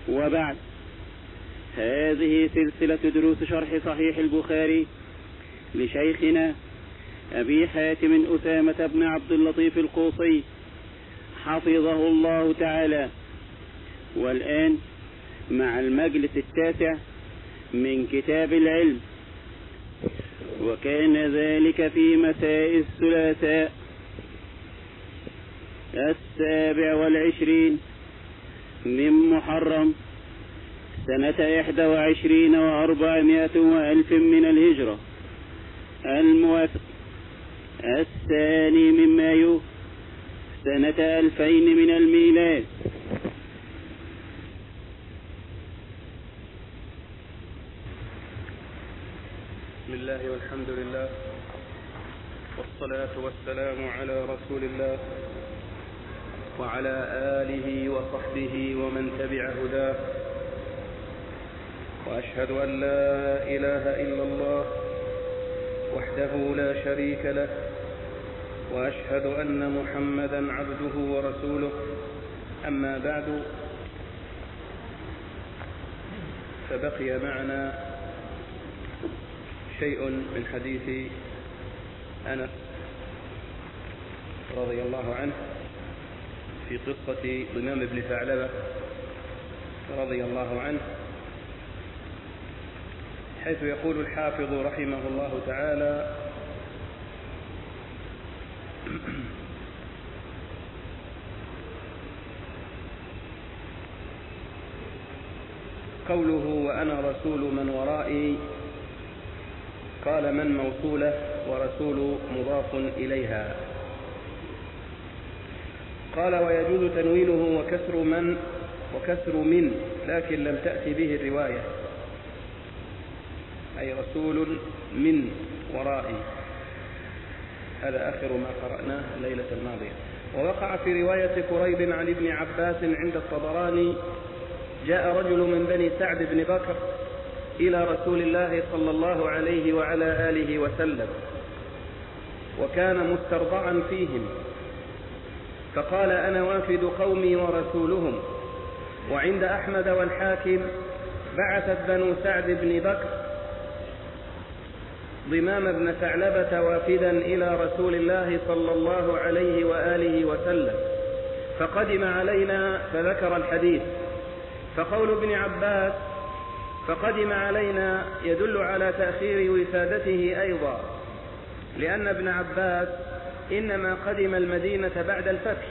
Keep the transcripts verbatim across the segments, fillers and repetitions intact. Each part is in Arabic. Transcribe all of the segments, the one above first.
وبعد، هذه سلسلة دروس شرح صحيح البخاري لشيخنا أبي حاتم أسامة بن عبد اللطيف القوصي حفظه الله تعالى، والآن مع المجلس التاسع من كتاب العلم، وكان ذلك في مساء الثلاثاء السابع والعشرين من محرم سنة إحدى وعشرين وأربعمائة وألف من الهجرة، الموافق الثاني من مايو سنة ألفين من الميلاد. بسم الله والحمد لله، والصلاة والسلام على رسول الله وعلى آله وصحبه ومن تبع هداه، وأشهد أن لا إله إلا الله وحده لا شريك له، وأشهد أن محمدا عبده ورسوله. أما بعد، فبقي معنا شيء من حديث أنس رضي الله عنه في قصة ضمام بن ثعلبة رضي الله عنه، حيث يقول الحافظ رحمه الله تعالى: قوله وأنا رسول من ورائي، قال من موصولة ورسول مضاف إليها. قال ويجوز تنوينه وكسر من وكسر من، لكن لم تأتي به الرواية، أي رسول من ورائي. هذا آخر ما قرأناه الليلة الماضية. ووقع في رواية كريب عن ابن عباس عند الطبراني: جاء رجل من بني سعد بن بكر إلى رسول الله صلى الله عليه وعلى آله وسلم، وكان مسترضعا فيهم، فقال: أنا وافد قومي ورسولهم. وعند أحمد والحاكم: بعثت بنو سعد بن بكر ضمام بن ثعلبة وافدا إلى رسول الله صلى الله عليه وآله وسلم، فقدم علينا، فذكر الحديث. فقول ابن عباس فقدم علينا يدل على تأخير وفادته أيضا، لأن ابن عباس إنما قدم المدينة بعد الفتح.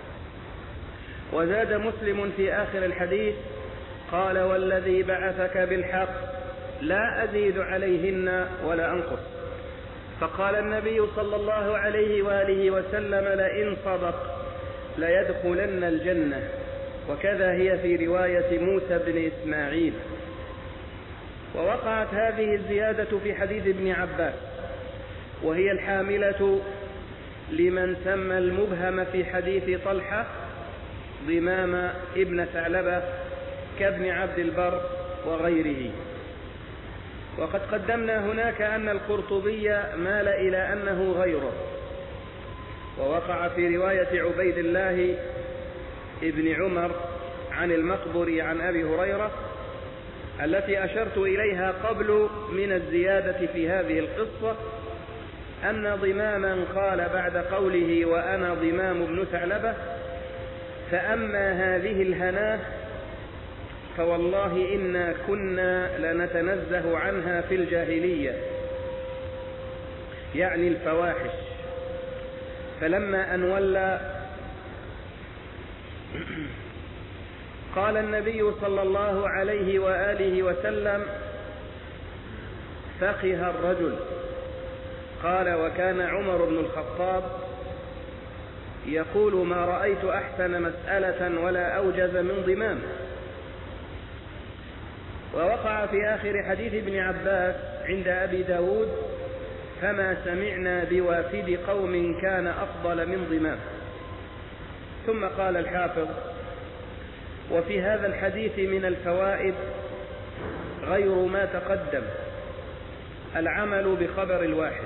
وزاد مسلم في آخر الحديث: قال والذي بعثك بالحق لا أزيد عليهن ولا أنقص. فقال النبي صلى الله عليه وآله وسلم: لئن صدق ليدخلن الجنة. وكذا هي في رواية موسى بن إسماعيل. ووقعت هذه الزيادة في حديث ابن عباس، وهي الحاملة لمن سمى المبهم في حديث طلحة ضمام ابن ثعلبة كابن عبد البر وغيره. وقد قدمنا هناك أن القرطبي مال إلى أنه غيره. ووقع في رواية عبيد الله ابن عمر عن المقبري عن أبي هريرة التي أشرت إليها قبل من الزيادة في هذه القصة، أن ضماما قال بعد قوله وأنا ضمام بن ثعلبة: فأما هذه الهناه فوالله إنا كنا لنتنزه عنها في الجاهلية، يعني الفواحش، فلما أن ولى قال النبي صلى الله عليه وآله وسلم: فقه الرجل. قال وكان عمر بن الخطاب يقول: ما رأيت أحسن مسألة ولا أوجز من ضمام. ووقع في آخر حديث ابن عباس عند أبي داود: فما سمعنا بوافد قوم كان أفضل من ضمام. ثم قال الحافظ: وفي هذا الحديث من الفوائد غير ما تقدم العمل بخبر الواحد.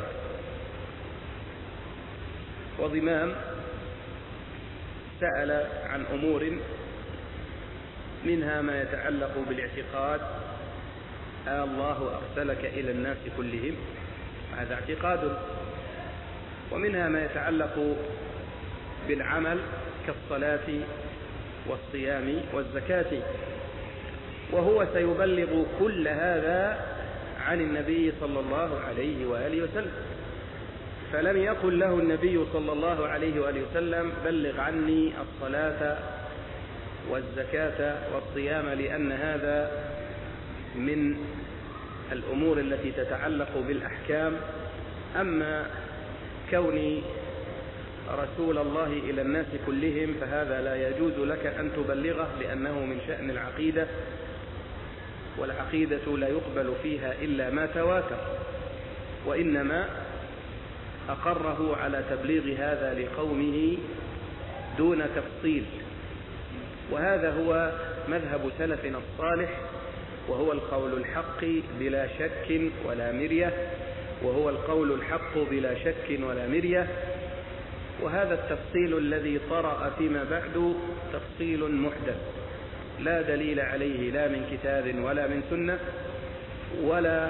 وضمام سأل عن أمور منها ما يتعلق بالاعتقاد، آه الله أرسلك إلى الناس كلهم، هذا اعتقاد. ومنها ما يتعلق بالعمل كالصلاة والصيام والزكاة، وهو سيبلغ كل هذا عن النبي صلى الله عليه وآله وسلم. فلم يقل له النبي صلى الله عليه وآله وسلم بلغ عني الصلاة والزكاة والصيام، لأن هذا من الأمور التي تتعلق بالأحكام. أما كوني رسول الله إلى الناس كلهم فهذا لا يجوز لك أن تبلغه، لأنه من شأن العقيدة، والعقيدة لا يقبل فيها إلا ما تواتر، وإنما أقره على تبليغ هذا لقومه دون تفصيل. وهذا هو مذهب سلفنا الصالح، وهو القول الحق بلا شك ولا مرية، وهو القول الحق بلا شك ولا مرية. وهذا التفصيل الذي طرأ فيما بعد تفصيل محدث لا دليل عليه لا من كتاب ولا من سنة، ولا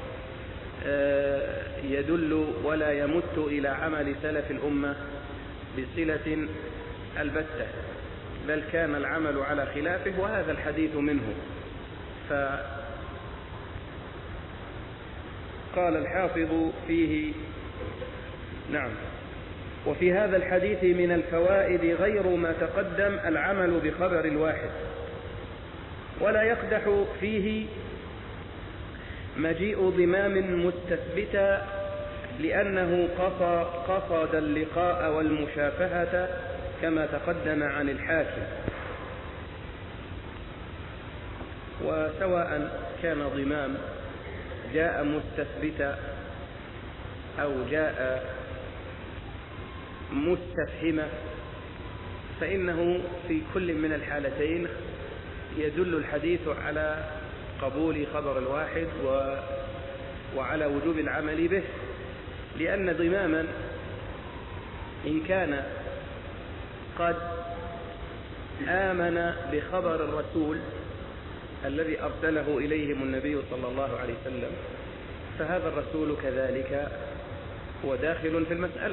يدل ولا يمت إلى عمل سلف الأمة بصلة البتة، بل كان العمل على خلافه، وهذا الحديث منه. فقال الحافظ فيه: نعم، وفي هذا الحديث من الفوائد غير ما تقدم العمل بخبر الواحد، ولا يقدح فيه مجيء ضمام مستثبتا، لأنه قصد اللقاء والمشافهة كما تقدم عن الحاكم. وسواء كان ضمام جاء مستثبتا أو جاء مستفهمة، فإنه في كل من الحالتين يدل الحديث على قبول خبر الواحد و... وعلى وجوب العمل به، لأن ضماما إن كان قد آمن بخبر الرسول الذي أرسله إليهم النبي صلى الله عليه وسلم، فهذا الرسول كذلك هو داخل في المسألة.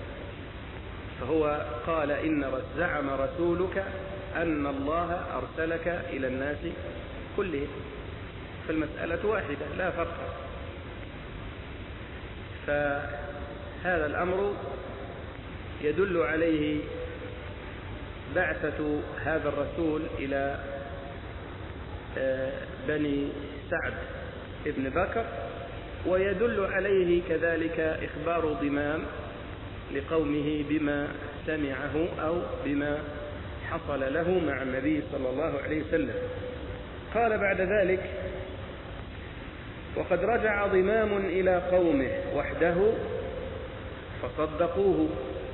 فهو قال: إن زعم رسولك أن الله أرسلك إلى الناس كلهم، فالمسألة واحدة لا فرق. فهذا الأمر يدل عليه بعثة هذا الرسول إلى بني سعد ابن بكر، ويدل عليه كذلك إخبار ضمام لقومه بما سمعه أو بما حصل له مع النبي صلى الله عليه وسلم. قال بعد ذلك: وقد رجع ضمام إلى قومه وحده فصدقوه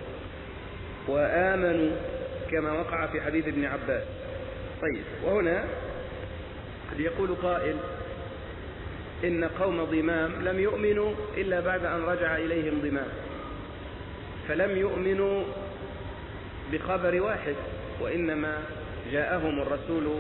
وآمنوا كما وقع في حديث ابن عباس. طيب، وهنا قد يقول قائل: إن قوم ضمام لم يؤمنوا إلا بعد أن رجع إليهم ضمام، فلم يؤمنوا بخبر واحد، وإنما جاءهم الرسول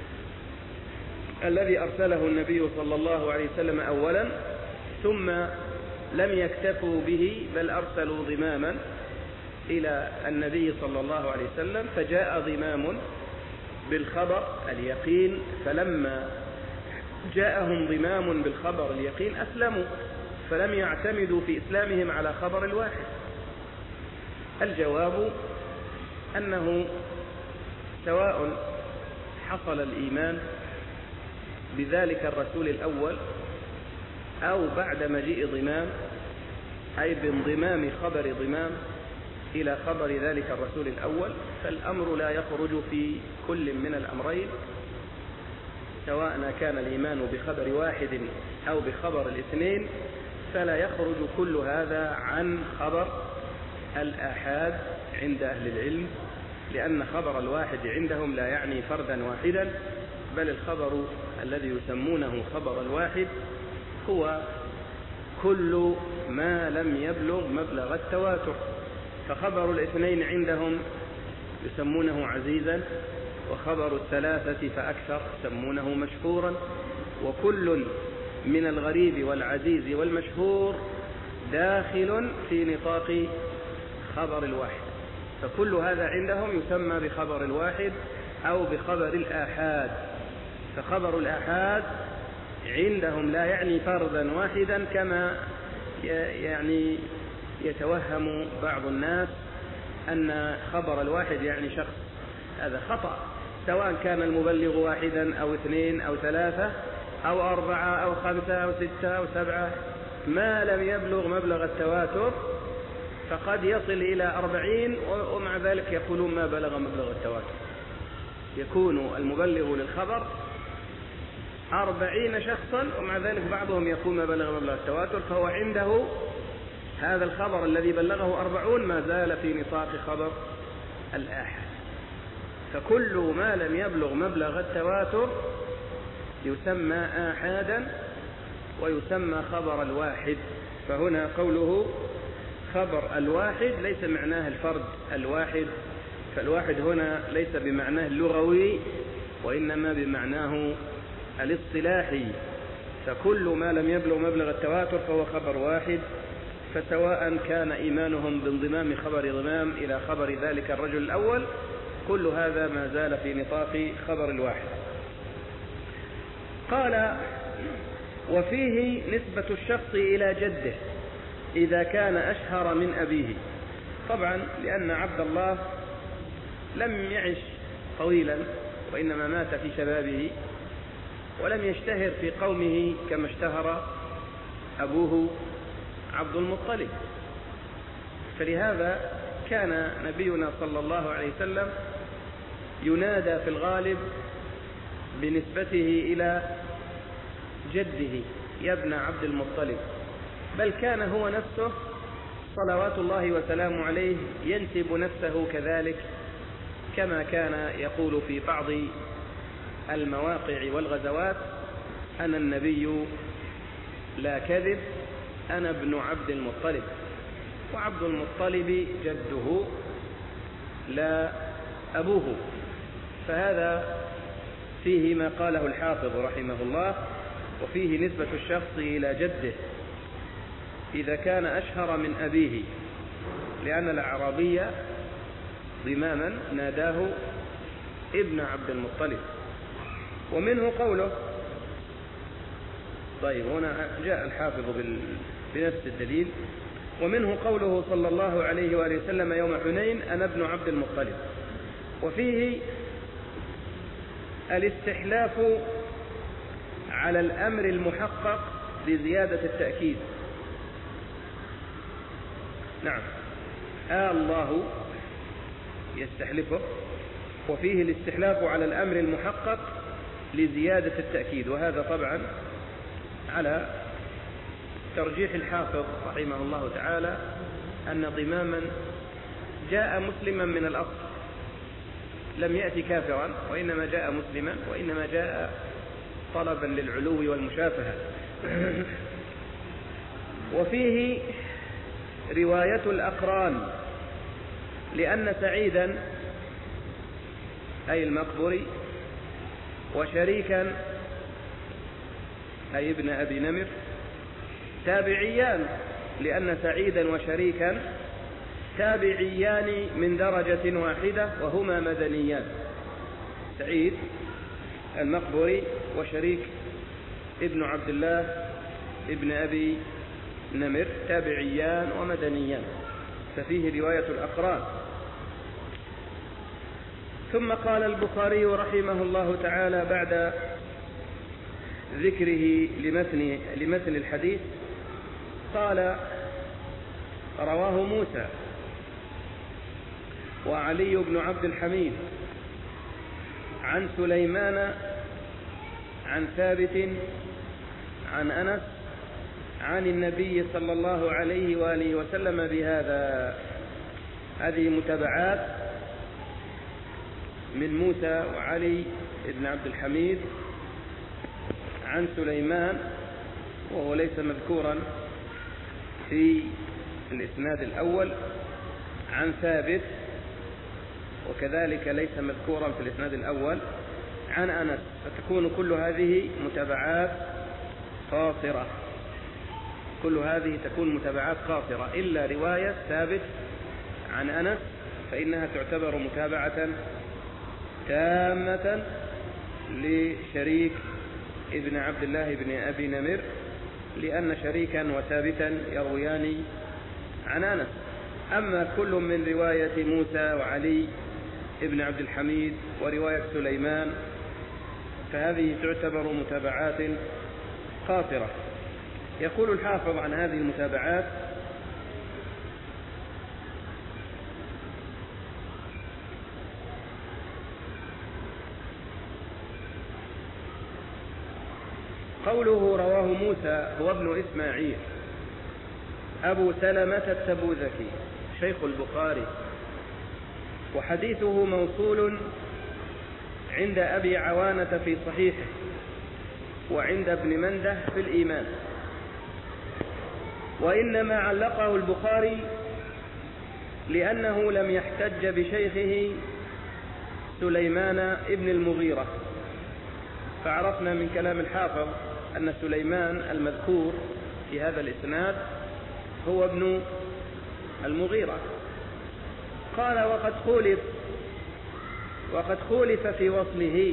الذي أرسله النبي صلى الله عليه وسلم أولا، ثم لم يكتفوا به بل أرسلوا ضماما إلى النبي صلى الله عليه وسلم، فجاء ضمام بالخبر اليقين، فلما جاءهم ضمام بالخبر اليقين أسلموا، فلم يعتمدوا في إسلامهم على خبر الواحد. الجواب أنه سواء حصل الإيمان بذلك الرسول الأول أو بعد مجيء ضمام، أي بانضمام خبر ضمام إلى خبر ذلك الرسول الأول، فالأمر لا يخرج في كل من الأمرين، سواء كان الإيمان بخبر واحد أو بخبر الاثنين، فلا يخرج كل هذا عن خبر الآحاد عند أهل العلم، لأن خبر الواحد عندهم لا يعني فردا واحدا، بل الخبر الذي يسمونه خبر الواحد هو كل ما لم يبلغ مبلغ التواتر. فخبر الاثنين عندهم يسمونه عزيزا، وخبر الثلاثة فأكثر يسمونه مشهورا، وكل من الغريب والعزيز والمشهور داخل في نطاق خبر الواحد، فكل هذا عندهم يسمى بخبر الواحد أو بخبر الآحاد. فخبر الآحاد عندهم لا يعني فردا واحدا كما يعني يتوهم بعض الناس أن خبر الواحد يعني شخص، هذا خطأ، سواء كان المبلغ واحدا أو اثنين أو ثلاثة أو أربعة أو خمسة أو ستة أو سبعة، ما لم يبلغ مبلغ التواتر فقد يصل إلى أربعين ومع ذلك يقولون ما بلغ مبلغ التواتر، يكون المبلغ للخبر أربعين شخصا ومع ذلك بعضهم يقول ما بلغ مبلغ التواتر، فهو عنده هذا الخبر الذي بلغه أربعون ما زال في نطاق خبر الآحاد. فكل ما لم يبلغ مبلغ التواتر يسمى آحادا ويسمى خبر الواحد. فهنا قوله خبر الواحد ليس معناه الفرد الواحد، فالواحد هنا ليس بمعناه اللغوي وإنما بمعناه الاصطلاحي، فكل ما لم يبلغ مبلغ التواتر فهو خبر واحد، فسواء كان إيمانهم بانضمام خبر ضمام إلى خبر ذلك الرجل الأول كل هذا ما زال في نطاق خبر الواحد. قال وفيه نسبة الشخص إلى جده إذا كان أشهر من أبيه. طبعا لأن عبد الله لم يعش طويلا وإنما مات في شبابه ولم يشتهر في قومه كما اشتهر أبوه عبد المطلب، فلهذا كان نبينا صلى الله عليه وسلم ينادى في الغالب بنسبته إلى جده يا ابن عبد المطلب، بل كان هو نفسه صلوات الله وسلامه عليه ينسب نفسه كذلك، كما كان يقول في بعض المواقع والغزوات أنا النبي لا كذب أنا ابن عبد المطلب، وعبد المطلب جده لا أبوه. فهذا فيه ما قاله الحافظ رحمه الله وفيه نسبة الشخص إلى جده إذا كان أشهر من أبيه، لأن الأعرابي ضماما ناداه ابن عبد المطلب. ومنه قوله، طيب هنا جاء الحافظ بنفس الدليل، ومنه قوله صلى الله عليه وآله وسلم يوم حنين أنا ابن عبد المطلب. وفيه الاستحلاف على الأمر المحقق لزيادة التأكيد. نعم آه الله يستحلفه، وفيه الاستحلاف على الأمر المحقق لزيادة التأكيد، وهذا طبعا على ترجيح الحافظ رحمه الله تعالى أن ضماما جاء مسلما من الأصل، لم يأتي كافرا وإنما جاء مسلما، وإنما جاء طلبا للعلو والمشافهة. وفيه رواية الأقران، لأن سعيدا أي المقبري وشريكا أي ابن أبي نمر تابعيان، لأن سعيدا وشريكا تابعيان من درجة واحدة وهما مدنيان، سعيد المقبري وشريك ابن عبد الله ابن أبي نمر تابعيان ومدنيان، ففيه رواية الأقران. ثم قال البخاري رحمه الله تعالى بعد ذكره لمتن, لمتن الحديث قال رواه موسى وعلي بن عبد الحميد عن سليمان عن ثابت عن أنس عن النبي صلى الله عليه وآله وسلم بهذا. هذه متابعات من موسى وعلي بن عبد الحميد عن سليمان، وهو ليس مذكورا في الإسناد الأول، عن ثابت وكذلك ليس مذكورا في الإسناد الأول عن أنس، فتكون كل هذه متابعات قاصرة، كل هذه تكون متابعات قاصرة إلا رواية ثابت عن أنس فإنها تعتبر متابعة تامة لشريك ابن عبد الله بن أبي نمر، لأن شريكا وثابتا يرويان عن أنس. أما كل من رواية موسى وعلي ابن عبد الحميد ورواية سليمان فهذه تعتبر متابعات قاصرة. يقول الحافظ عن هذه المتابعات: قوله رواه موسى هو ابن إسماعيل أبو سلمة التبوذكي شيخ البخاري، وحديثه موصول عند أبي عوانة في صحيحه وعند ابن منده في الإيمان، وإنما علقه البخاري لأنه لم يحتج بشيخه سليمان ابن المغيرة. فعرفنا من كلام الحافظ أن سليمان المذكور في هذا الإسناد هو ابن المغيرة. قال: وقد خولف وقد خولف في وصله،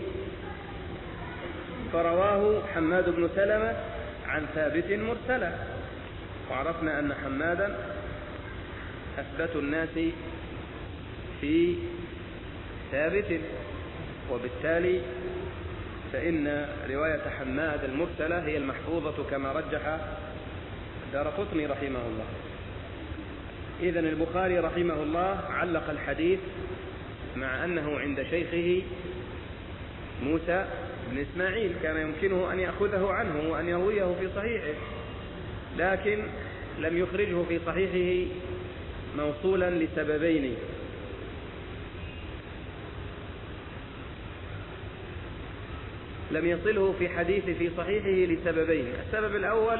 فرواه حماد بن سلمة عن ثابت مرسلا، وعرفنا أن حمادا أثبت الناس في ثابت، وبالتالي فإن رواية حماد المرسلة هي المحفوظة كما رجح الدارقطني رحمه الله. إذن البخاري رحمه الله علق الحديث مع أنه عند شيخه موسى بن إسماعيل كان يمكنه أن يأخذه عنه وأن يرويه في صحيحه، لكن لم يخرجه في صحيحه موصولا لسببين: لم يصله في حديث في صحيحه لسببين. السبب الأول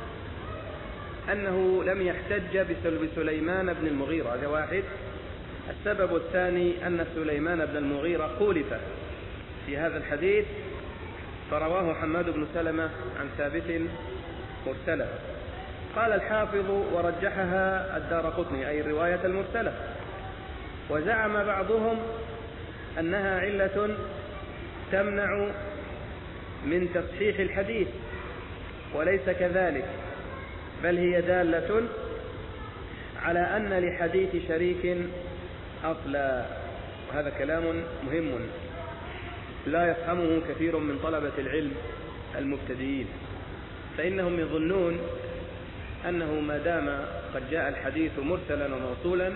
أنه لم يحتج بسليمان بن المغيرة، هذا واحد. السبب الثاني أن سليمان بن المغيرة خولف في هذا الحديث، فرواه حماد بن سلمة عن ثابت مرسلة. قال الحافظ: ورجحها الدارقطني، أي الرواية المرسلة. وزعم بعضهم أنها علة تمنع من تصحيح الحديث، وليس كذلك، بل هي دالة على أن لحديث شريك أصلا. وهذا كلام مهم لا يفهمه كثير من طلبة العلم المبتدئين، فإنهم يظنون أنه ما دام قد جاء الحديث مرسلا وموصولا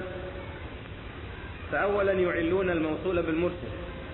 فأولا يعلون الموصول بالمرسل،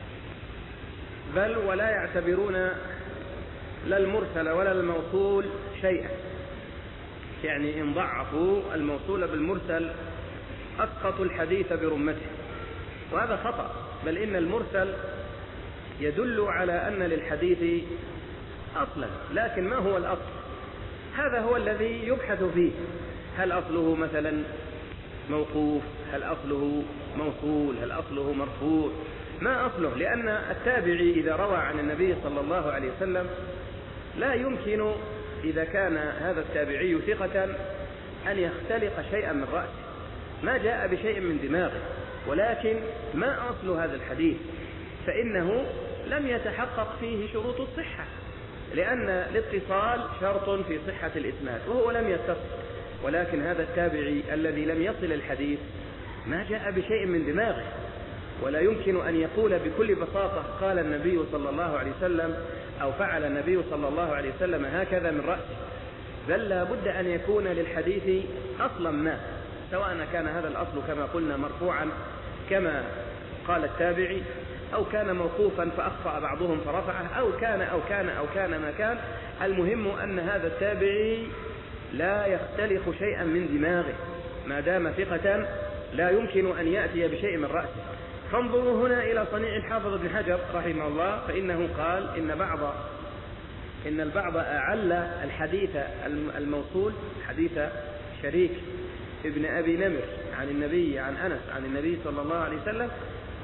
بل ولا يعتبرون لا المرسل ولا الموصول شيئا، يعني إن ضعفوا الموصول بالمرسل أسقطوا الحديث برمته، وهذا خطأ. بل إن المرسل يدل على أن للحديث أصلا، لكن ما هو الأصل؟ هذا هو الذي يبحث فيه. هل أصله مثلا موقوف؟ هل أصله موصول؟ هل أصله مرفوع؟ ما أصله؟ لأن التابعي إذا روى عن النبي صلى الله عليه وسلم لا يمكن إذا كان هذا التابعي ثقة أن يختلق شيئا من رأسه، ما جاء بشيء من دماغه. ولكن ما أصل هذا الحديث؟ فإنه لم يتحقق فيه شروط الصحة، لأن الاتصال شرط في صحة الإسناد وهو لم يتصل. ولكن هذا التابعي الذي لم يصل الحديث ما جاء بشيء من دماغه، ولا يمكن أن يقول بكل بساطة قال النبي صلى الله عليه وسلم أو فعل النبي صلى الله عليه وسلم هكذا من رأسه، بل لا بد أن يكون للحديث أصلا ما، سواء كان هذا الأصل كما قلنا مرفوعا كما قال التابعي، أو كان موقوفا فأخطأ بعضهم فرفعه، أو كان أو كان أو كان ما كان. المهم أن هذا التابعي لا يختلق شيئا من دماغه، ما دام ثقة لا يمكن أن يأتي بشيء من رأسه. فانظروا هنا إلى صنيع الحافظ ابن حجر رحمه الله، فإنه قال إن بعض إن البعض أعل الحديث الموصول حديث شريك ابن أبي نمر عن النبي عن أنس عن النبي صلى الله عليه وسلم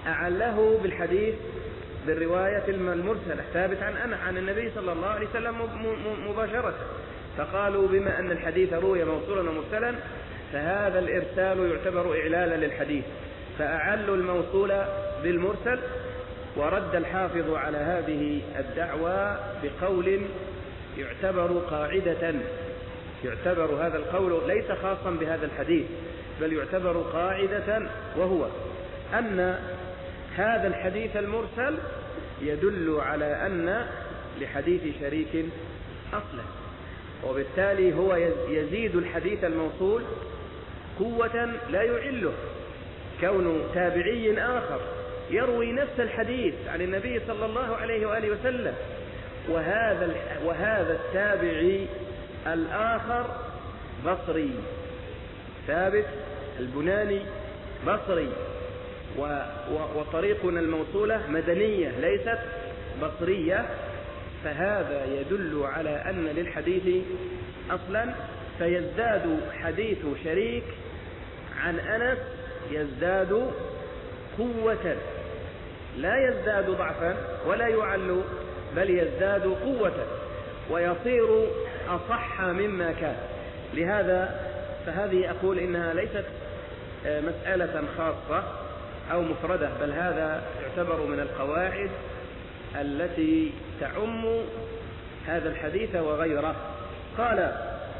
أعله بالحديث بالرواية المرسلة ثابت عن عن النبي صلى الله عليه وسلم مباشرة، فقالوا بما أن الحديث روي موصولا ومرسلا فهذا الإرسال يعتبر إعلالا للحديث، فأعلوا الموصول بالمرسل. ورد الحافظ على هذه الدعوى بقول يعتبر قاعدة، يعتبر هذا القول ليس خاصا بهذا الحديث بل يعتبر قاعدة، وهو أن هذا الحديث المرسل يدل على أن لحديث شريك أصلا، وبالتالي هو يزيد الحديث الموصول قوة لا يعله كون تابعي آخر يروي نفس الحديث عن النبي صلى الله عليه وآله وسلم، وهذا وهذا التابعي الآخر بصري، ثابت البناني بصري، وطريقنا الموصولة مدنية ليست بصرية، فهذا يدل على أن للحديث أصلا، فيزداد حديث شريك عن أنس يزداد قوة، لا يزداد ضعفا ولا يعل بل يزداد قوة ويصير أصح مما كان. لهذا فهذه أقول إنها ليست مسألة خاصة أو مفردة، بل هذا يعتبر من القواعد التي تعم هذا الحديث وغيره. قال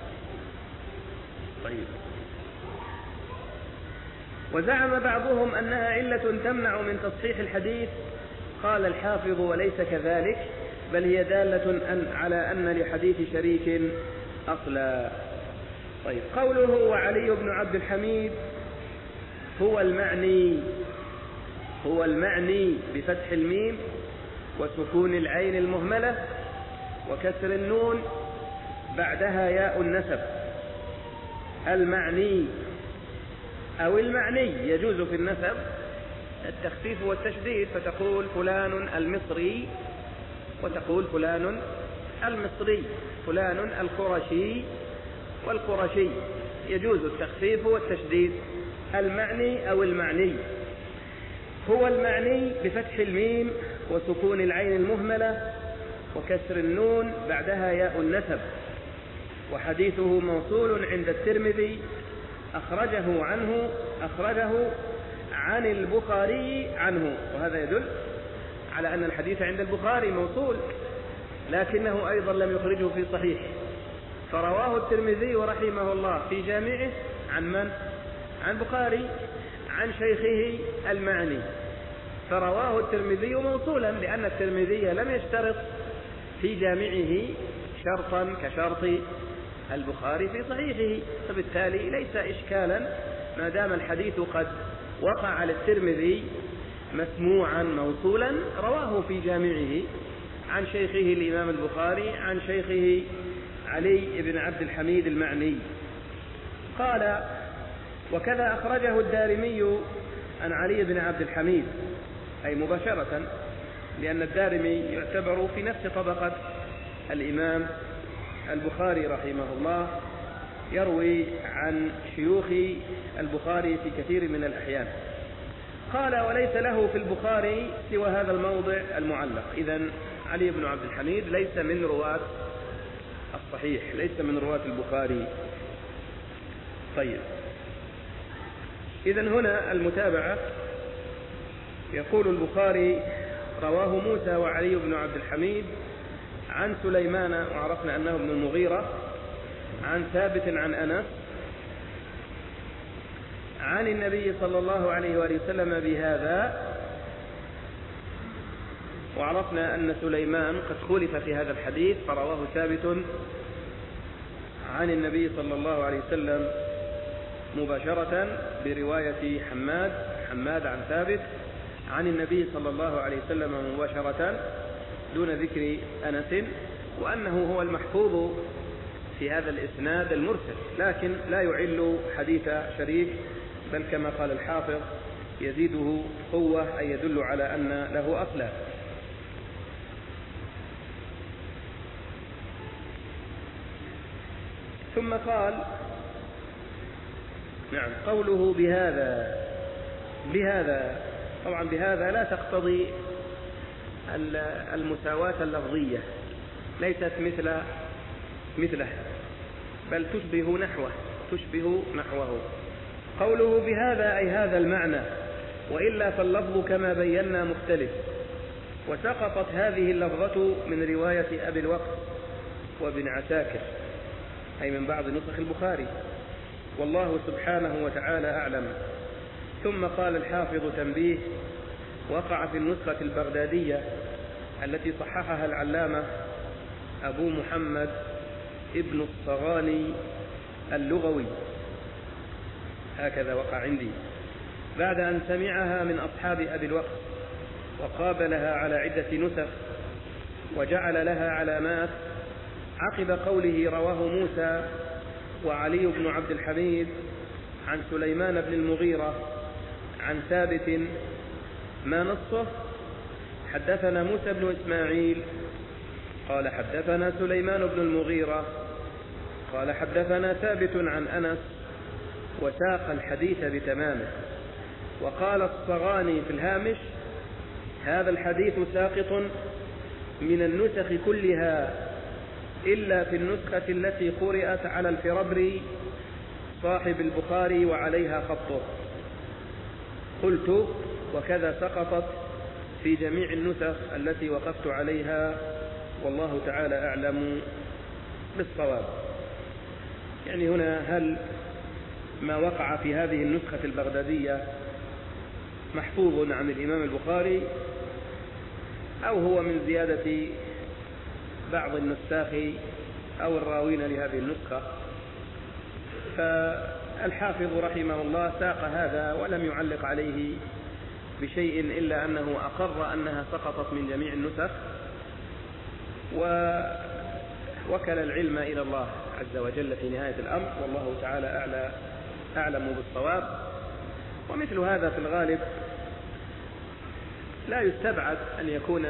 طيب وزعم بعضهم أنها علة تمنع من تصحيح الحديث. قال الحافظ وليس كذلك، بل هي دالة على أن لحديث شريك أصلا. طيب قوله وعلي بن عبد الحميد هو المعني، هو المعني بفتح الميم وسكون العين المهملة وكسر النون بعدها ياء النسب، المعني أو المعني يجوز في النسب التخفيف والتشديد، فتقول فلان المصري وتقول فلان المصري، فلان القرشي والقرشي، يجوز التخفيف والتشديد، المعني أو المعني. هو المعني بفتح الميم وسكون العين المهملة وكسر النون بعدها ياء النسب، وحديثه موصول عند الترمذي، أخرجه عنه أخرجه عن البخاري عنه، وهذا يدل على أن الحديث عند البخاري موصول، لكنه أيضا لم يخرجه في صحيح، فرواه الترمذي رحمه الله في جامعه عن من؟ عن البخاري عن شيخه المعني، فرواه الترمذي موصولا، لأن الترمذي لم يشترط في جامعه شرطا كشرط البخاري في صحيحه، فبالتالي ليس إشكالا ما دام الحديث قد وقع للترمذي مسموعا موصولا رواه في جامعه عن شيخه الإمام البخاري عن شيخه علي بن عبد الحميد المعني. قال وكذا أخرجه الدارمي عن علي بن عبد الحميد، أي مباشرة، لأن الدارمي يعتبر في نفس طبقة الإمام البخاري رحمه الله، يروي عن شيوخ البخاري في كثير من الأحيان. قال وليس له في البخاري سوى هذا الموضع المعلق. إذن علي بن عبد الحميد ليس من رواة الصحيح، ليس من رواة البخاري. طيب إذن هنا المتابعة، يقول البخاري رواه موسى وعلي بن عبد الحميد عن سليمان، وعرفنا أنه ابن المغيرة، عن ثابت عن أنس عن النبي صلى الله عليه وآله وسلم بهذا، وعرفنا أن سليمان قد خلف في هذا الحديث، فرواه ثابت عن النبي صلى الله عليه وسلم مباشرة برواية حماد حماد عن ثابت عن النبي صلى الله عليه وسلم مباشرة دون ذكر أنس، وأنه هو المحفوظ في هذا الإسناد المرسل، لكن لا يعل حديث شريك، بل كما قال الحافظ يزيده قوة، أي يدل على أن له أصلا. ثم قال نعم قوله بهذا بهذا طبعا بهذا لا تقتضي المساواة اللفظية، ليست مثل مثله بل تشبه نحوه تشبه نحوه. قوله بهذا أي هذا المعنى، وإلا فاللفظ كما بينا مختلف. وسقطت هذه اللفظة من رواية أبي الوقت وابن عساكر، أي من بعض نسخ البخاري، والله سبحانه وتعالى أعلم. ثم قال الحافظ تنبيه: وقع في النسخة البغدادية التي صححها العلامة أبو محمد ابن الصغاني اللغوي، هكذا وقع عندي، بعد أن سمعها من أصحاب أبي الوقت وقابلها على عدة نسخ وجعل لها علامات عقب قوله رواه موسى وعلي بن عبد الحميد عن سليمان بن المغيرة عن ثابت، ما نصه: حدثنا موسى بن إسماعيل قال حدثنا سليمان بن المغيرة قال حدثنا ثابت عن أنس، وساق الحديث بتمامه. وقال الصغاني في الهامش: هذا الحديث ساقط من النسخ كلها إلا في النسخة التي قرأت على الفربري صاحب البخاري وعليها خطه. قلت: وكذا سقطت في جميع النسخ التي وقفت عليها، والله تعالى أعلم بالصواب. يعني هنا هل ما وقع في هذه النسخة البغدادية محفوظ عن الإمام البخاري، أو هو من زيادة بعض النساخ أو الراوين لهذه النسخة؟ فالحافظ رحمه الله ساق هذا ولم يعلق عليه بشيء، إلا أنه أقر أنها سقطت من جميع النسخ، ووكل العلم إلى الله عز وجل في نهاية الأمر، والله تعالى أعلى أعلم بالصواب. ومثل هذا في الغالب لا يستبعد أن يكون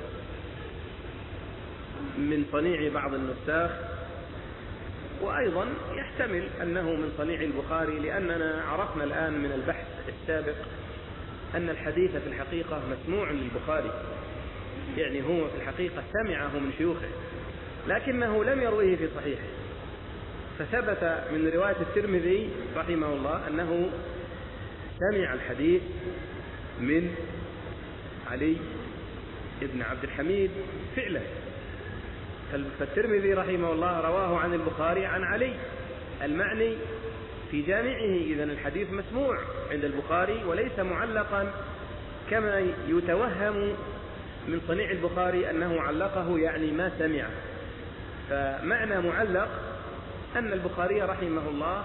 من صنيع بعض النساخ، وأيضا يحتمل أنه من صنيع البخاري، لأننا عرفنا الآن من البحث السابق أن الحديث في الحقيقة مسموع للبخاري، يعني هو في الحقيقة سمعه من شيوخه لكنه لم يرويه في صحيحه. فثبت من رواية الترمذي رحمه الله أنه سمع الحديث من علي بن عبد الحميد فعلا، فالترمذي رحمه الله رواه عن البخاري عن علي المعني في جامعه. إذن الحديث مسموع عند البخاري وليس معلقا كما يتوهم من صنيع البخاري أنه علقه يعني ما سمعه. فمعنى معلق أن البخاري رحمه الله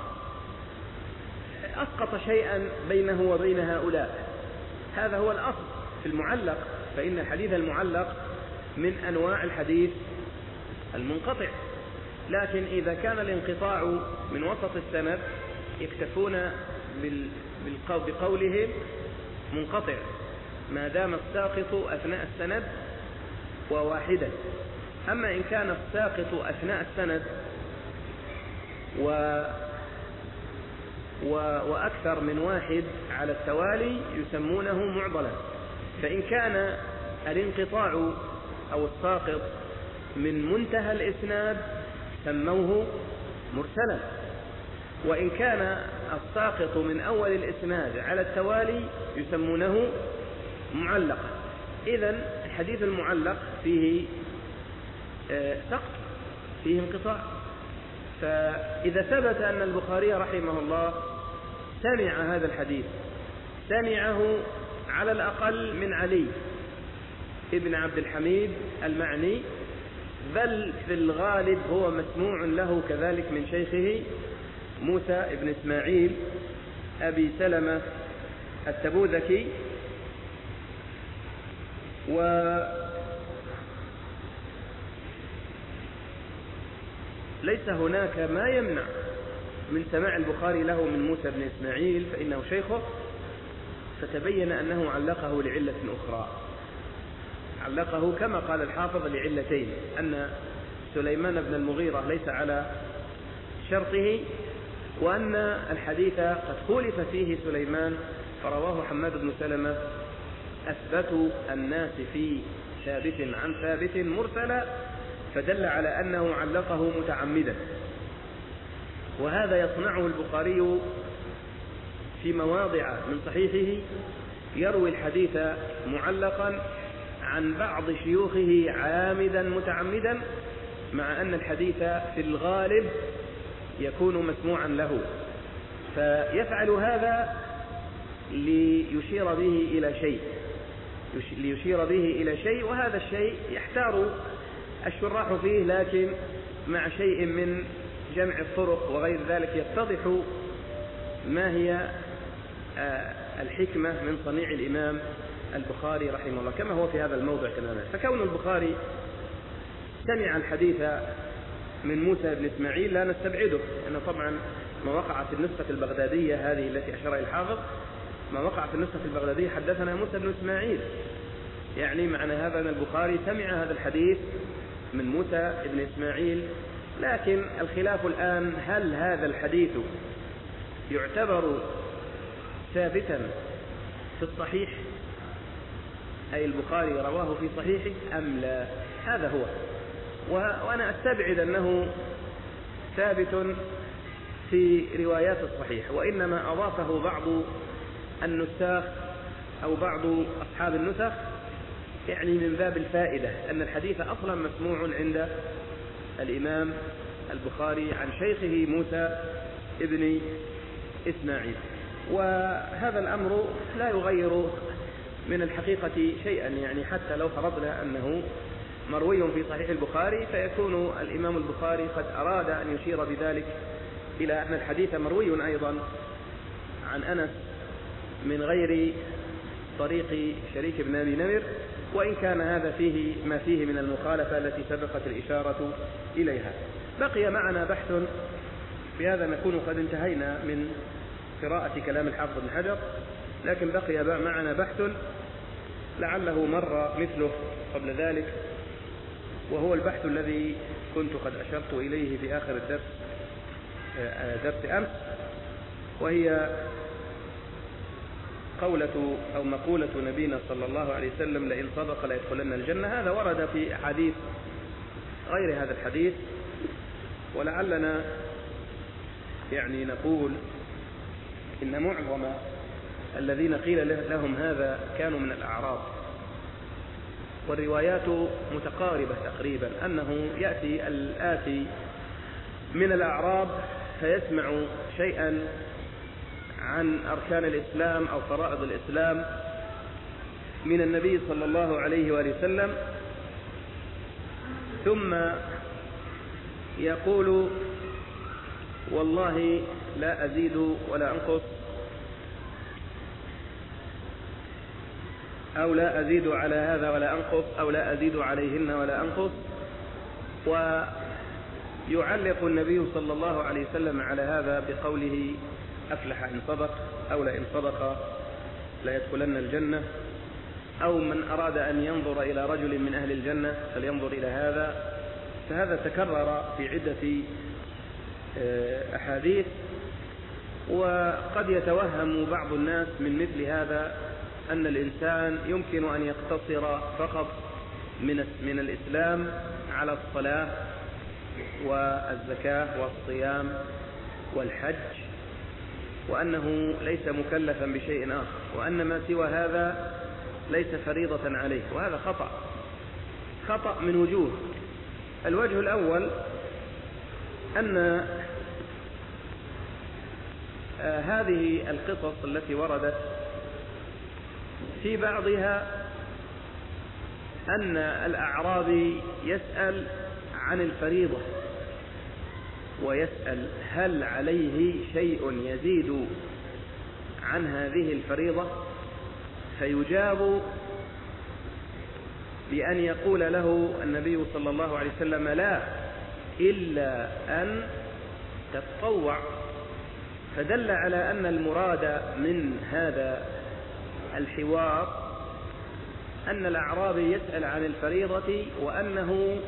أسقط شيئا بينه وبين هؤلاء، هذا هو الأصل في المعلق، فإن الحديث المعلق من أنواع الحديث المنقطع. لكن إذا كان الانقطاع من وسط السند يكتفون بقولهم منقطع ما دام الساقط أثناء السند وواحدا. أما إن كان الساقط أثناء السند و و وأكثر من واحد على التوالي يسمونه معضلا. فإن كان الانقطاع أو الساقط من منتهى الإسناد سموه مرسلا، وإن كان الساقط من أول الإسناد على التوالي يسمونه معلقا. إذن الحديث المعلق فيه سقط، فيه انقطاع. فإذا ثبت أن البخاري رحمه الله سمع هذا الحديث، سمعه على الأقل من علي ابن عبد الحميد المعني، بل في الغالب هو مسموع له كذلك من شيخه موسى ابن إسماعيل أبي سلمة التبوذكي، وليس هناك ما يمنع من سماع البخاري له من موسى بن إسماعيل فإنه شيخه. فتبين أنه علقه لعلة أخرى، علقه كما قال الحافظ لعلتين: أن سليمان بن المغيرة ليس على شرطه، وأن الحديث قد خولف فيه سليمان فرواه حماد بن سلمة أثبت الناس في ثابت عن ثابت مرسلا، فدل على أنه علقه متعمدا. وهذا يصنعه البخاري في مواضع من صحيحه، يروي الحديث معلقا عن بعض شيوخه عامدا متعمدا، مع أن الحديث في الغالب يكون مسموعا له، فيفعل هذا ليشير به إلى شيء ليشير به إلى شيء وهذا الشيء يحتار الشراح فيه، لكن مع شيء من جمع الطرق وغير ذلك يتضح ما هي الحكمة من صنيع الإمام البخاري رحمه الله، كما هو في هذا الموضع كذلك. فكون البخاري سمع الحديث من موسى بن إسماعيل لا نستبعده، لأن طبعا ما وقع في النسخة البغدادية هذه التي أشار إليها الحافظ، ما وقع في النسخة البغدادية حدثنا موسى بن إسماعيل، يعني معنى هذا أن البخاري سمع هذا الحديث من موسى بن إسماعيل. لكن الخلاف الآن هل هذا الحديث يعتبر ثابتا في الصحيح، أي البخاري رواه في صحيحه أم لا؟ هذا هو، وأنا أستبعد أنه ثابت في روايات الصحيح، وإنما أضافه بعض النساخ أو بعض أصحاب النسخ يعني من باب الفائدة، أن الحديث أصلا مسموع عند الإمام البخاري عن شيخه موسى ابن إسماعيل. وهذا الأمر لا يغير من الحقيقة شيئا، يعني حتى لو فرضنا أنه مروي في صحيح البخاري فيكون الإمام البخاري قد أراد أن يشير بذلك إلى أن الحديث مروي أيضا عن أنس من غير طريق شريك بن أبي نمر، وإن كان هذا فيه ما فيه من المخالفة التي سبقت الإشارة إليها. بقي معنا بحث، بهذا نكون قد انتهينا من قراءة كلام الحافظ بن حجر، لكن بقي معنا بحث لعله مر مثله قبل ذلك، وهو البحث الذي كنت قد أشرت إليه في آخر الدرس درس أمس، وهي قولة أو مقولة نبينا صلى الله عليه وسلم: لئن صدق ليدخلن الجنة. هذا ورد في حديث غير هذا الحديث، ولعلنا يعني نقول إن معظم الذين قيل لهم هذا كانوا من الأعراب، والروايات متقاربة تقريبا، أنه يأتي الآتي من الأعراب فيسمع شيئا عن أركان الإسلام أو فرائض الإسلام من النبي صلى الله عليه وآله وسلم، ثم يقول: والله لا أزيد ولا أنقص، أو لا أزيد على هذا ولا أنقص، أو لا أزيد عليهن ولا أنقص. ويعلق النبي صلى الله عليه وسلم على هذا بقوله: أفلح إن صدق، أو لئن صدق لا يدخلن الجنة، أو من أراد أن ينظر إلى رجل من أهل الجنة فلينظر إلى هذا. فهذا تكرر في عدة أحاديث، وقد يتوهم بعض الناس من مثل هذا أن الإنسان يمكن أن يقتصر فقط من من الإسلام على الصلاة والزكاة والصيام والحج، وأنه ليس مكلفا بشيء آخر، وأن ما سوى هذا ليس فريضة عليه. وهذا خطأ خطأ من وجوه. الوجه الأول أن آه هذه القصص التي وردت في بعضها أن الأعرابي يسأل عن الفريضة، ويسأل هل عليه شيء يزيد عن هذه الفريضة، فيجاب بأن يقول له النبي صلى الله عليه وسلم: لا، إلا أن تتطوع. فدل على أن المراد من هذا الحوار أن الأعرابي يسأل عن الفريضة، وأنه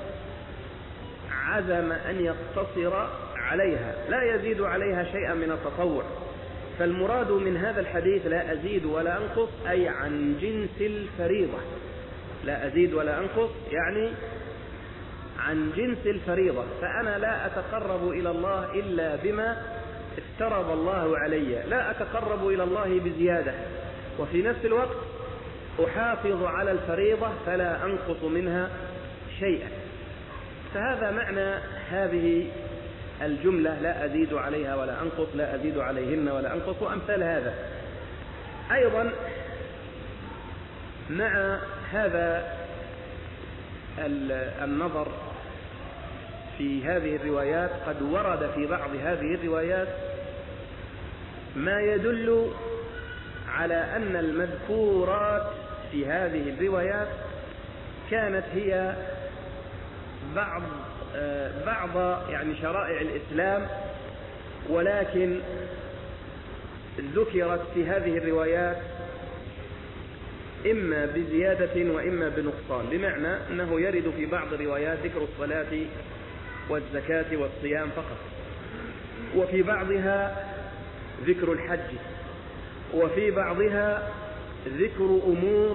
عزم أن يقتصر عليها، لا يزيد عليها شيئا من التطوع، فالمراد من هذا الحديث لا أزيد ولا أنقص أي عن جنس الفريضة، لا أزيد ولا أنقص يعني عن جنس الفريضة، فأنا لا أتقرب إلى الله إلا بما افترض الله علي، لا أتقرب إلى الله بزيادة، وفي نفس الوقت أحافظ على الفريضة فلا أنقص منها شيئا. فهذا معنى هذه الجملة لا أزيد عليها ولا أنقص، لا أزيد عليهن ولا أنقص، وأمثال هذا. أيضا مع هذا النظر في هذه الروايات قد ورد في بعض هذه الروايات ما يدل على أن المذكورات في هذه الروايات كانت هي بعض بعض يعني شرائع الإسلام، ولكن ذكرت في هذه الروايات إما بزيادة وإما بنقصان، بمعنى أنه يرد في بعض الروايات ذكر الصلاة والزكاة والصيام فقط، وفي بعضها ذكر الحج، وفي بعضها ذكر أمور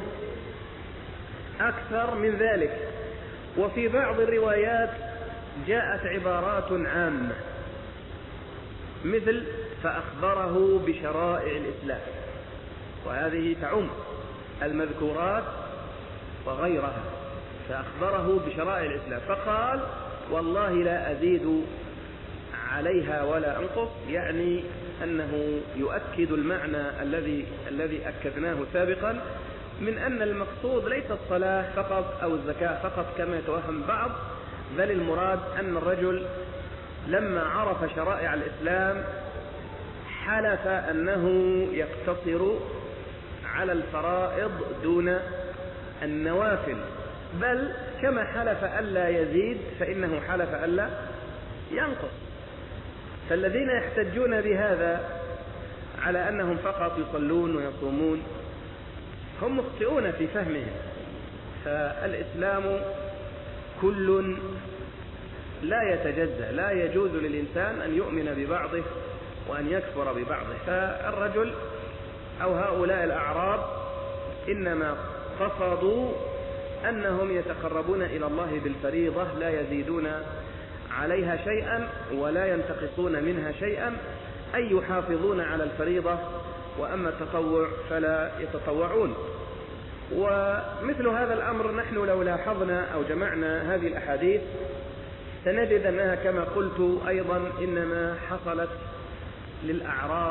أكثر من ذلك، وفي بعض الروايات جاءت عبارات عامة مثل فأخبره بشرائع الإسلام، وهذه تعم المذكورات وغيرها، فأخبره بشرائع الإسلام فقال والله لا أزيد عليها ولا أنقص، يعني أنه يؤكد المعنى الذي الذي أكدناه سابقا من أن المقصود ليس الصلاة فقط أو الزكاة فقط كما يتوهم بعض، بل المراد أن الرجل لما عرف شرائع الإسلام حلف أنه يقتصر على الفرائض دون النوافل، بل كما حلف ألا يزيد فإنه حلف ألا ينقص. فالذين يحتجون بهذا على أنهم فقط يصلون ويصومون هم مخطئون في فهمهم، فالإسلام كل لا يتجزأ، لا يجوز للإنسان أن يؤمن ببعضه وأن يكفر ببعضه. فالرجل أو هؤلاء الأعراب إنما قصدوا أنهم يتقربون إلى الله بالفريضة لا يزيدون عليها شيئا ولا ينتقصون منها شيئا، أي يحافظون على الفريضة، وأما التطوع فلا يتطوعون. ومثل هذا الأمر نحن لو لاحظنا أو جمعنا هذه الأحاديث سنجد أنها كما قلت أيضا إنما حصلت للأعراب.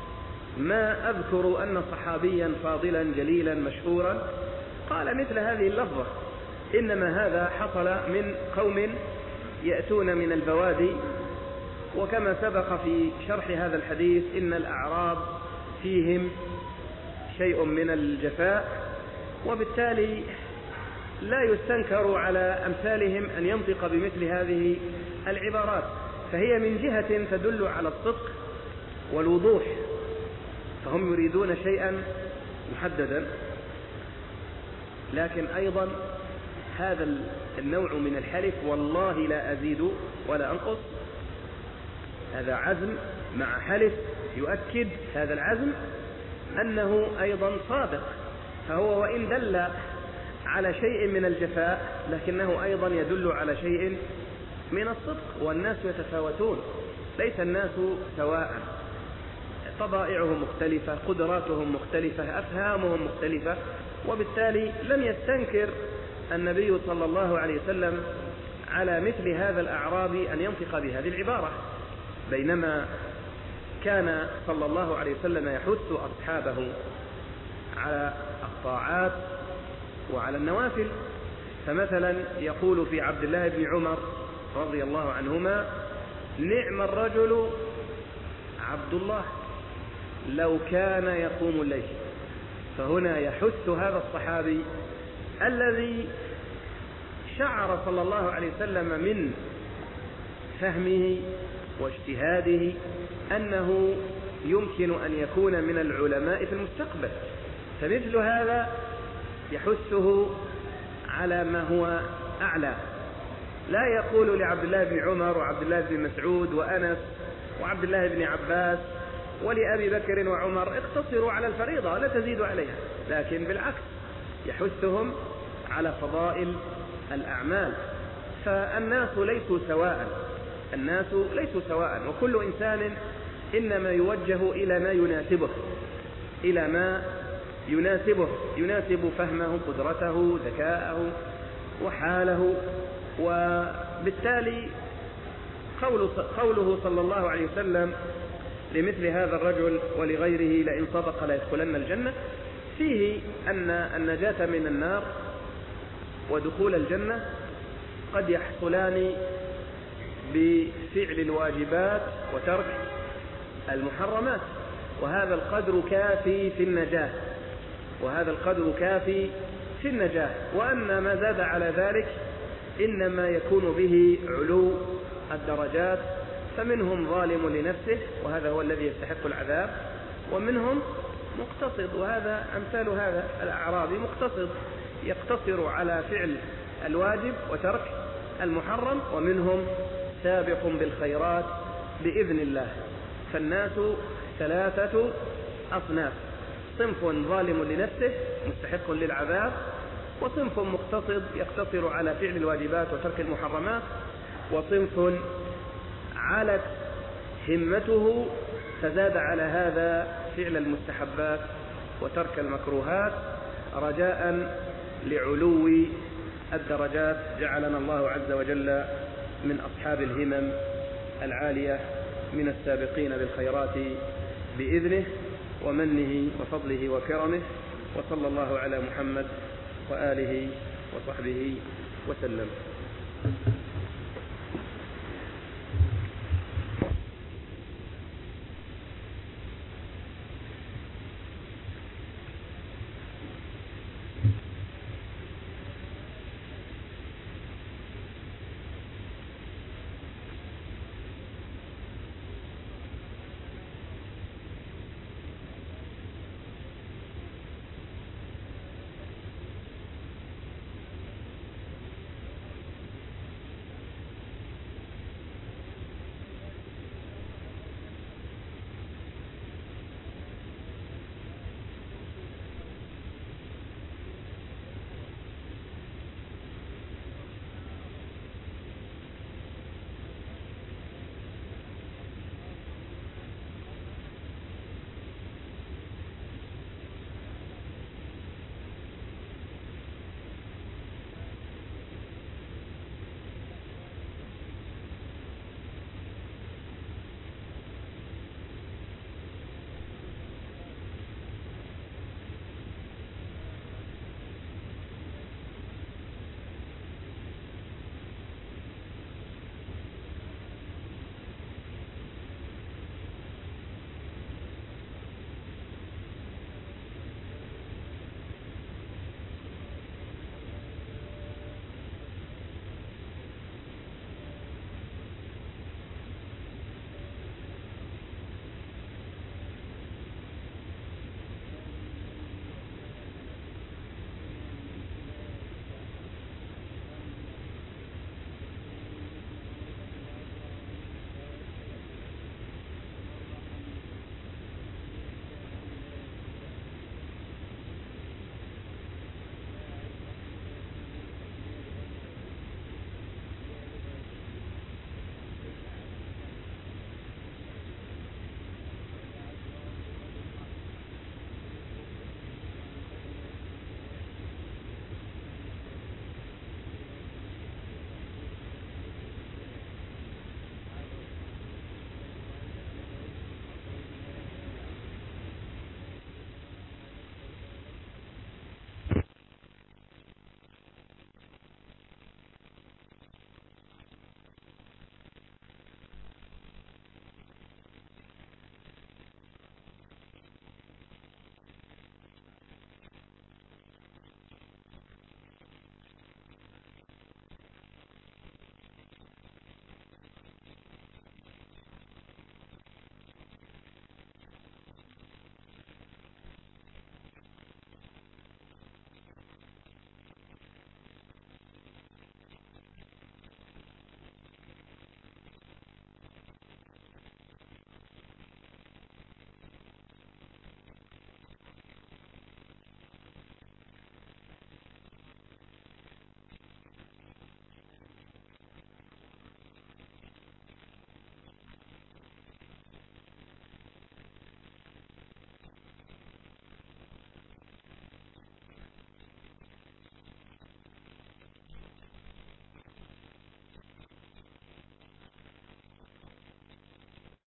ما أذكر أن صحابيا فاضلا جليلا مشهورا قال مثل هذه اللفظة، إنما هذا حصل من قوم يأتون من البوادي، وكما سبق في شرح هذا الحديث إن الأعراب فيهم شيء من الجفاء، وبالتالي لا يستنكر على أمثالهم أن ينطق بمثل هذه العبارات، فهي من جهة تدل على الصدق والوضوح، فهم يريدون شيئا محددا، لكن أيضا هذا النوع من الحلف والله لا أزيد ولا أنقص، هذا عزم مع حلف يؤكد هذا العزم أنه أيضا صادق، فهو وإن دل على شيء من الجفاء لكنه أيضا يدل على شيء من الصدق. والناس يتفاوتون، ليس الناس سواء، طبائعهم مختلفة، قدراتهم مختلفة، أفهامهم مختلفة، وبالتالي لم يستنكر النبي صلى الله عليه وسلم على مثل هذا الأعرابي أن ينطق بهذه العبارة، بينما كان صلى الله عليه وسلم يحث أصحابه على الطاعات وعلى النوافل. فمثلا يقول في عبد الله بن عمر رضي الله عنهما: نعم الرجل عبد الله لو كان يقوم الليل. فهنا يحث هذا الصحابي الذي شعر صلى الله عليه وسلم من فهمه واجتهاده أنه يمكن أن يكون من العلماء في المستقبل، فمثل هذا يحثه على ما هو أعلى. لا يقول لعبد الله بن عمر وعبد الله بن مسعود وأنس وعبد الله بن عباس ولأبي بكر وعمر اقتصروا على الفريضة لا تزيدوا عليها، لكن بالعكس يحثهم على فضائل الأعمال. فالناس ليسوا سواء، الناس ليسوا سواء، وكل إنسان إنما يوجه إلى ما يناسبه، إلى ما يناسبه يناسب فهمه، قدرته، ذكاءه وحاله. وبالتالي قوله صلى الله عليه وسلم لمثل هذا الرجل ولغيره لئن صدق ليدخلن الجنة فيه أن النجاة من النار ودخول الجنة قد يحصلان بفعل الواجبات وترك المحرمات، وهذا القدر كافي في النجاة، وهذا القدر كافي في النجاة وأن ما زاد على ذلك إنما يكون به علو الدرجات، فمنهم ظالم لنفسه وهذا هو الذي يستحق العذاب، ومنهم مقتصد، وهذا أمثال هذا الأعرابي مقتصد يقتصر على فعل الواجب وترك المحرم، ومنهم سابق بالخيرات بإذن الله. فالناس ثلاثة أصناف: صنف ظالم لنفسه مستحق للعذاب، وصنف مقتصد يقتصر على فعل الواجبات وترك المحرمات، وصنف علت همته فزاد على هذا فعل المستحبات وترك المكروهات رجاء لعلو الدرجات. جعلنا الله عز وجل من أصحاب الهمم العالية من السابقين بالخيرات بإذنه ومنه وفضله وكرمه، وصلى الله على محمد وآله وصحبه وسلم.